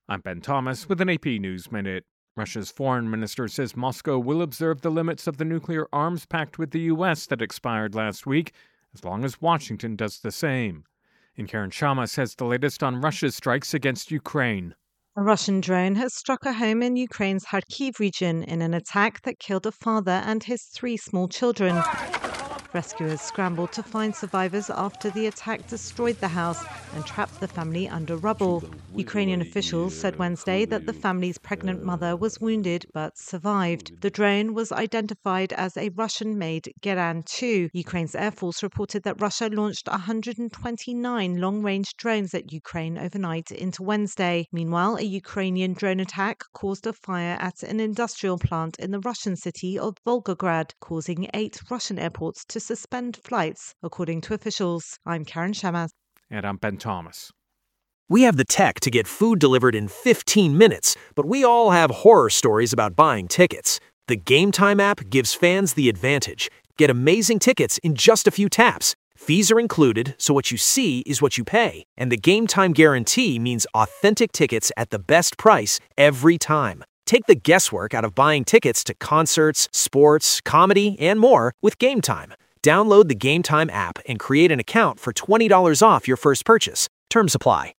I'm Ben Thomas with an AP News Minute. Russia's foreign minister says Moscow will observe the limits of the nuclear arms pact with the U.S. that expired last week, as long as Washington does the same. And Karen Sharma says the latest on Russia's strikes against Ukraine. A Russian drone has struck a home in Ukraine's Kharkiv region in an attack that killed a father and his 3 small children. Rescuers scrambled to find survivors after the attack destroyed the house and trapped the family under rubble. Ukrainian officials said Wednesday that the family's pregnant mother was wounded but survived. The drone was identified as a Russian-made Geran-2. Ukraine's Air Force reported that Russia launched 129 long-range drones at Ukraine overnight into Wednesday. Meanwhile, a Ukrainian drone attack caused a fire at an industrial plant in the Russian city of Volgograd, causing 8 Russian airports to suspend flights, according to officials. I'm Karen Sharma. And I'm Ben Thomas. We have the tech to get food delivered in 15 minutes, but we all have horror stories about buying tickets. The Game Time app gives fans the advantage. Get amazing tickets in just a few taps. Fees are included, so what you see is what you pay. And the Game Time guarantee means authentic tickets at the best price every time. Take the guesswork out of buying tickets to concerts, sports, comedy, and more with Game Time. Download the Game Time app and create an account for $20 off your first purchase. Terms apply.